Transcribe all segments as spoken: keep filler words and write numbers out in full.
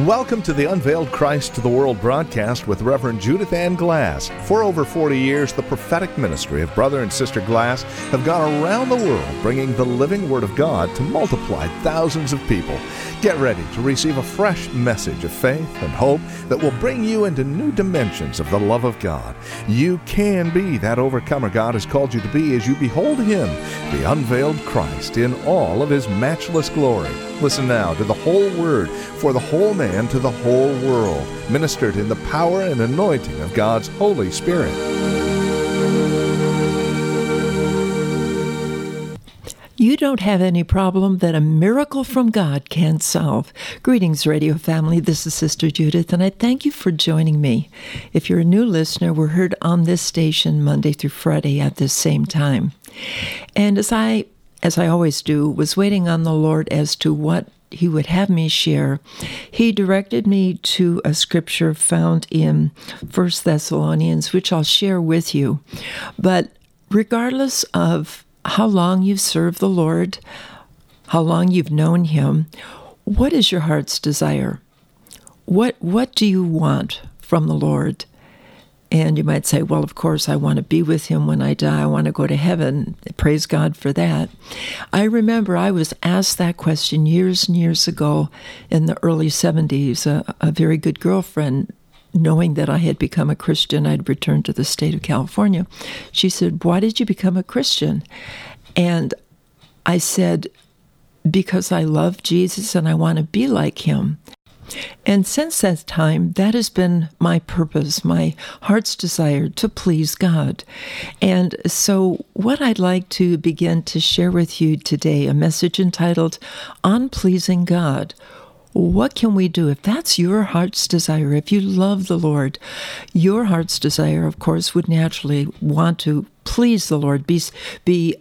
Welcome to the Unveiled Christ to the World broadcast with Reverend Judith Ann Glass. For over forty years, the prophetic ministry of Brother and Sister Glass have gone around the world bringing the living Word of God to multiply thousands of people. Get ready to receive a fresh message of faith and hope that will bring you into new dimensions of the love of God. You can be that overcomer God has called you to be as you behold Him, the unveiled Christ, in all of His matchless glory. Listen now to the whole Word for the whole man to the whole world, ministered in the power and anointing of God's Holy Spirit. You don't have any problem that a miracle from God can't solve. Greetings, radio family. This is Sister Judith, and I thank you for joining me. If you're a new listener, we're heard on this station Monday through Friday at this same time. And as I, as I always do, was waiting on the Lord as to what He would have me share, He directed me to a scripture found in First Thessalonians, which I'll share with you. But regardless of how long you've served the Lord, how long you've known Him, what is your heart's desire? What what do you want from the Lord? And you might say, well, of course, I want to be with Him when I die. I want to go to heaven. Praise God for that. I remember I was asked that question years and years ago in the early seventies. A, a very good girlfriend, knowing that I had become a Christian, I'd returned to the state of California. She said, why did you become a Christian? And I said, because I love Jesus and I want to be like Him. And since that time, that has been my purpose, my heart's desire to please God. And so what I'd like to begin to share with you today, a message entitled, On Pleasing God. What can we do if that's your heart's desire? If you love the Lord, your heart's desire, of course, would naturally want to please the Lord, be be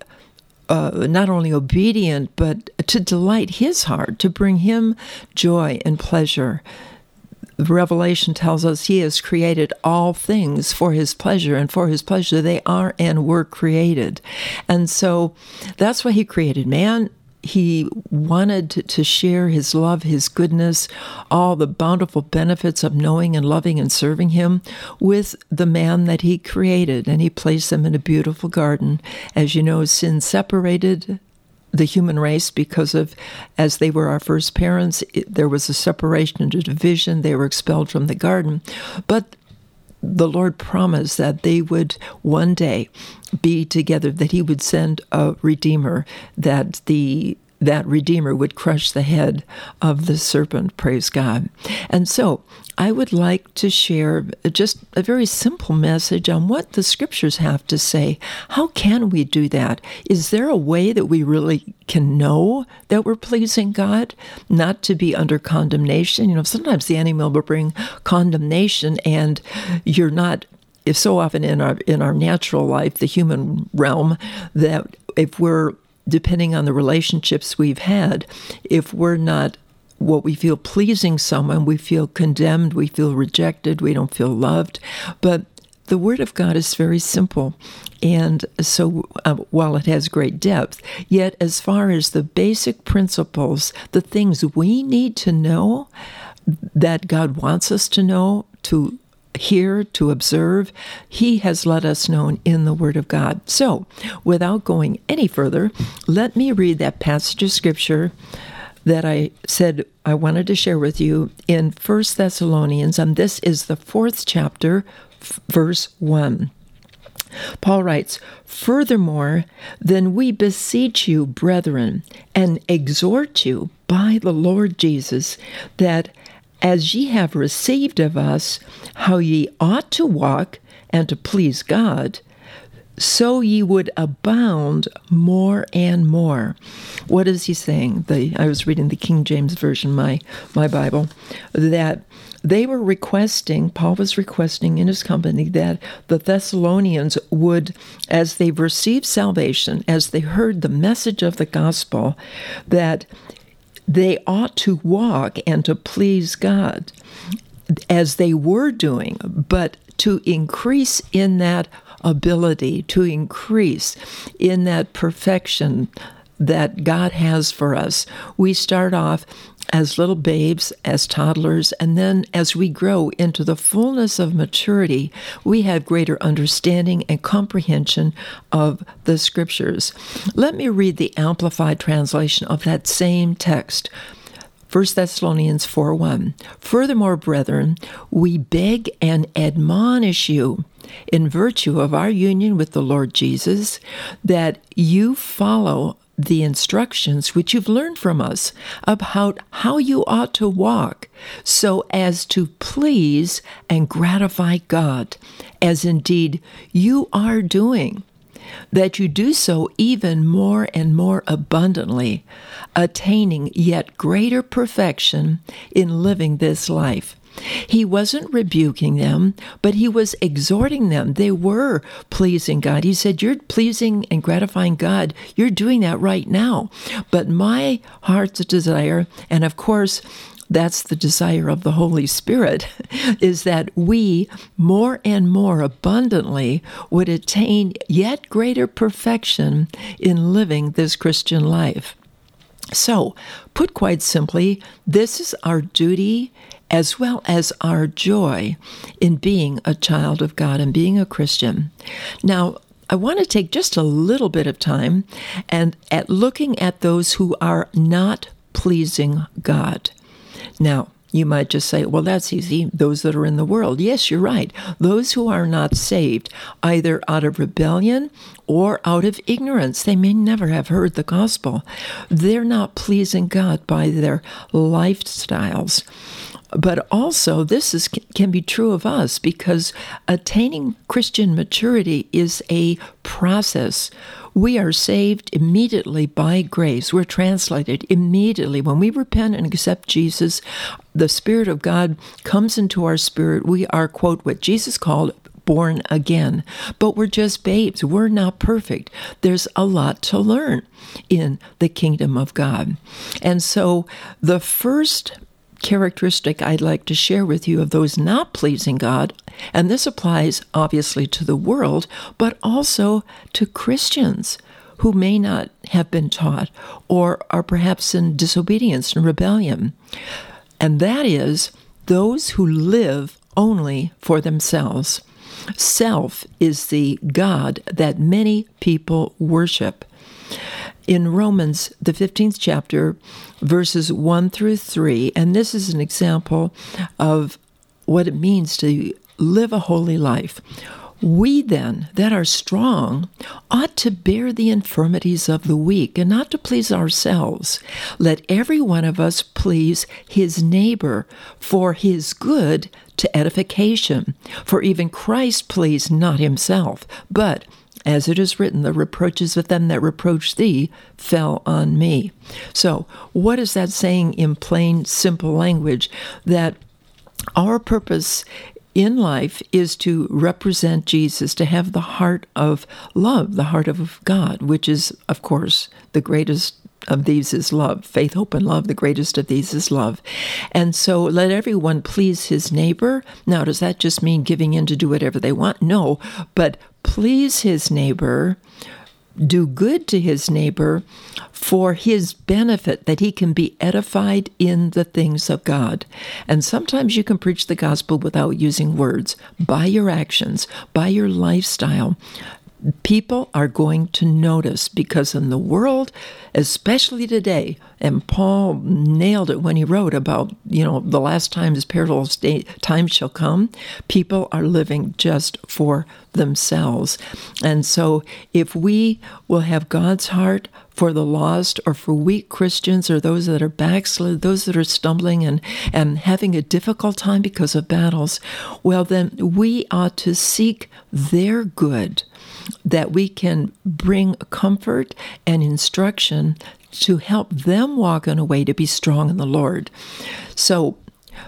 uh, not only obedient, but to delight His heart, to bring Him joy and pleasure. Revelation tells us He has created all things for His pleasure, and for His pleasure they are and were created. And so that's why He created man. He wanted to share His love, His goodness, all the bountiful benefits of knowing and loving and serving Him with the man that He created. And He placed them in a beautiful garden. As you know, sin separated the human race because of, as they were our first parents, it, there was a separation and a division. They were expelled from the garden. But the Lord promised that they would one day be together, that He would send a Redeemer, that the that Redeemer would crush the head of the serpent, praise God. And so I would like to share just a very simple message on what the Scriptures have to say. How can we do that? Is there a way that we really can know that we're pleasing God, not to be under condemnation? You know, sometimes the enemy will bring condemnation, and you're not, if so often in our in our natural life, the human realm, that if we're, depending on the relationships we've had, if we're not what we feel pleasing someone, we feel condemned, we feel rejected, we don't feel loved. But the Word of God is very simple. And so uh, while it has great depth, yet as far as the basic principles, the things we need to know, that God wants us to know, to hear, to observe, He has let us know in the Word of God. So, without going any further, let me read that passage of Scripture that I said I wanted to share with you in First Thessalonians, and this is the fourth chapter, f- verse one. Paul writes, Furthermore, then we beseech you, brethren, and exhort you by the Lord Jesus, that as ye have received of us how ye ought to walk and to please God, so ye would abound more and more. What is he saying? The, I was reading the King James Version, my, my Bible, that they were requesting, Paul was requesting in his company, that the Thessalonians would, as they received salvation, as they heard the message of the gospel, that they ought to walk and to please God as they were doing, but to increase in that ability, to increase in that perfection that God has for us. We start off as little babes, as toddlers, and then as we grow into the fullness of maturity, we have greater understanding and comprehension of the Scriptures. Let me read the Amplified translation of that same text. First Thessalonians four one. Furthermore, brethren, we beg and admonish you, in virtue of our union with the Lord Jesus, that you follow the instructions which you've learned from us about how you ought to walk, so as to please and gratify God, as indeed you are doing, that you do so even more and more abundantly, attaining yet greater perfection in living this life. He wasn't rebuking them, but he was exhorting them. They were pleasing God. He said, you're pleasing and gratifying God. You're doing that right now. But my heart's desire, and of course, that's the desire of the Holy Spirit, is that we more and more abundantly would attain yet greater perfection in living this Christian life. So, put quite simply, this is our duty as well as our joy in being a child of God and being a Christian. Now, I want to take just a little bit of time and at looking at those who are not pleasing God. Now, you might just say, well, that's easy. Those that are in the world. Yes, you're right. Those who are not saved, either out of rebellion or out of ignorance. They may never have heard the gospel. They're not pleasing God by their lifestyles. But also, this is can be true of us, because attaining Christian maturity is a process. We are saved immediately by grace. We're translated immediately. When we repent and accept Jesus, the Spirit of God comes into our spirit. We are, quote, what Jesus called born again. But we're just babes. We're not perfect. There's a lot to learn in the kingdom of God. And so the first characteristic I'd like to share with you of those not pleasing God, and this applies obviously to the world, but also to Christians who may not have been taught or are perhaps in disobedience and rebellion, and that is those who live only for themselves. Self is the God that many people worship. In Romans, the fifteenth chapter, verses one through three, and this is an example of what it means to live a holy life. We then, that are strong, ought to bear the infirmities of the weak, and not to please ourselves. Let every one of us please his neighbor for his good to edification. For even Christ pleased not himself, but as it is written, the reproaches of them that reproach thee fell on me. So, what is that saying in plain, simple language? That our purpose in life is to represent Jesus, to have the heart of love, the heart of God, which is, of course, the greatest of these is love. Faith, hope, and love. The greatest of these is love. And so let everyone please his neighbor. Now, does that just mean giving in to do whatever they want? No, but please his neighbor, do good to his neighbor for his benefit, that he can be edified in the things of God. And sometimes you can preach the gospel without using words, by your actions, by your lifestyle. People are going to notice, because in the world, especially today, and Paul nailed it when he wrote about, you know, the last times perilous state, times shall come, people are living just for themselves. And so if we will have God's heart for the lost, or for weak Christians, or those that are backslid, those that are stumbling and, and having a difficult time because of battles, well, then we ought to seek their good, that we can bring comfort and instruction to help them walk in a way to be strong in the Lord. So,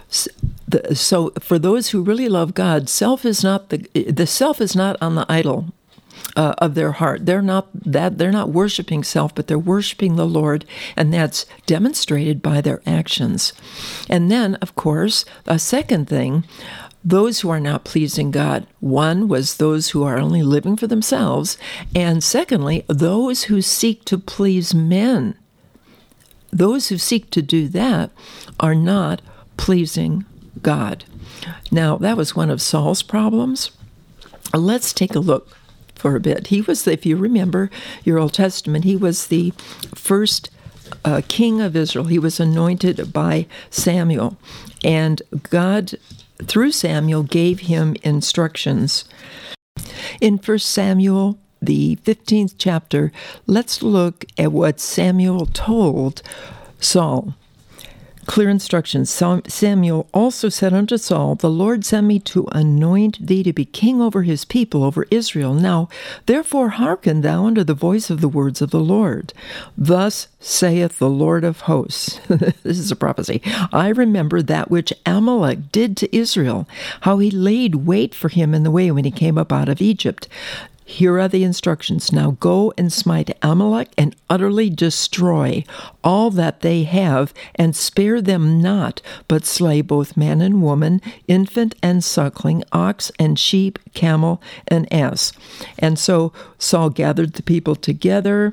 so for those who really love God, self is not the the self is not on the idol uh, of their heart. They're not that they're not worshiping self, but they're worshiping the Lord, and that's demonstrated by their actions. And then, of course, a second thing, those who are not pleasing God. One was those who are only living for themselves, and secondly, those who seek to please men. Those who seek to do that are not pleasing God. Now, that was one of Saul's problems. Let's take a look for a bit. He was, if you remember your Old Testament, he was the first uh, king of Israel. He was anointed by Samuel, and God, through Samuel, gave him instructions. In First Samuel, the fifteenth chapter, let's look at what Samuel told Saul. Clear instructions. Samuel also said unto Saul, the Lord sent me to anoint thee to be king over his people, over Israel. Now, therefore hearken thou unto the voice of the words of the Lord. Thus saith the Lord of hosts. This is a prophecy. I remember that which Amalek did to Israel, how he laid wait for him in the way when he came up out of Egypt. Here are the instructions. Now go and smite Amalek and utterly destroy all that they have, and spare them not, but slay both man and woman, infant and suckling, ox and sheep, camel and ass. And so Saul gathered the people together.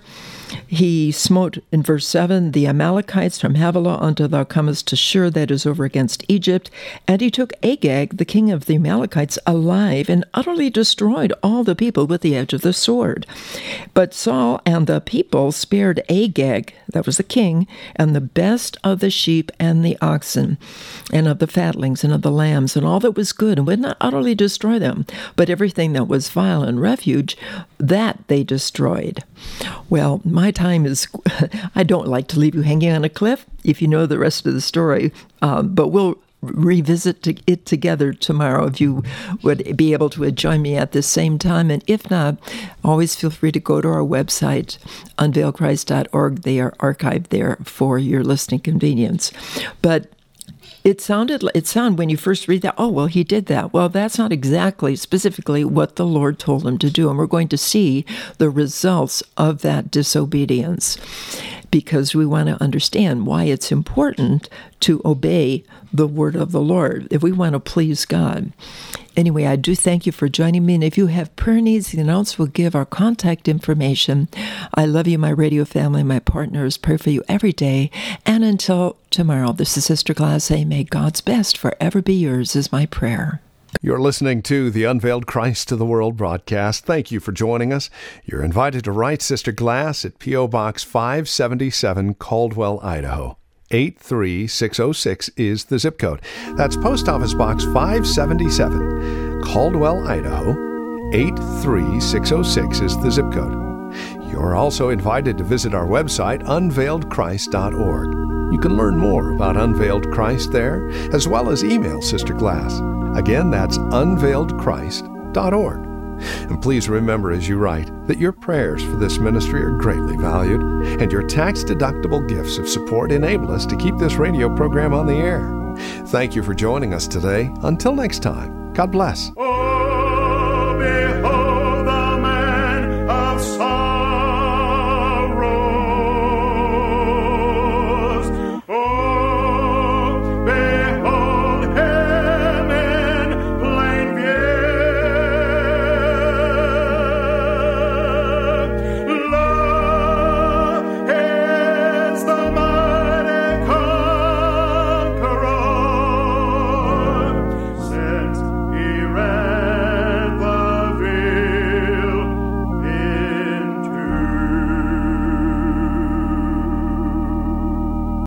He smote, in verse seven, the Amalekites from Havilah until thou comest to Shur, that is over against Egypt. And he took Agag, the king of the Amalekites, alive, and utterly destroyed all the people with the edge of the sword. But Saul and the people spared Agag, that was the king, and the best of the sheep and the oxen, and of the fatlings and of the lambs, and all that was good, and would not utterly destroy them. But everything that was vile and refuge, that they destroyed. Well, my time is, I don't like to leave you hanging on a cliff if you know the rest of the story, um, but we'll revisit it together tomorrow if you would be able to join me at the same time. And if not, always feel free to go to our website, unveil christ dot org. They are archived there for your listening convenience. But It sounded, it sounded when you first read that, oh, well, he did that. Well, that's not exactly, specifically what the Lord told him to do. And we're going to see the results of that disobedience, because we want to understand why it's important to obey the word of the Lord if we want to please God. Anyway, I do thank you for joining me. And if you have prayer needs, the announcer will give our contact information. I love you, my radio family, my partners. Pray for you every day. And until tomorrow, this is Sister Glass. May God's best forever be yours is my prayer. You're listening to the Unveiled Christ to the World broadcast. Thank you for joining us. You're invited to write Sister Glass at P O. Box five seventy-seven, Caldwell, Idaho. eight three six oh six is the zip code. That's Post Office Box five seventy-seven, Caldwell, Idaho. eight three six oh six is the zip code. You're also invited to visit our website, unveiled christ dot org. You can learn more about Unveiled Christ there, as well as email Sister Glass. Again, that's unveiled christ dot org. And please remember as you write that your prayers for this ministry are greatly valued, and your tax-deductible gifts of support enable us to keep this radio program on the air. Thank you for joining us today. Until next time, God bless. Oh,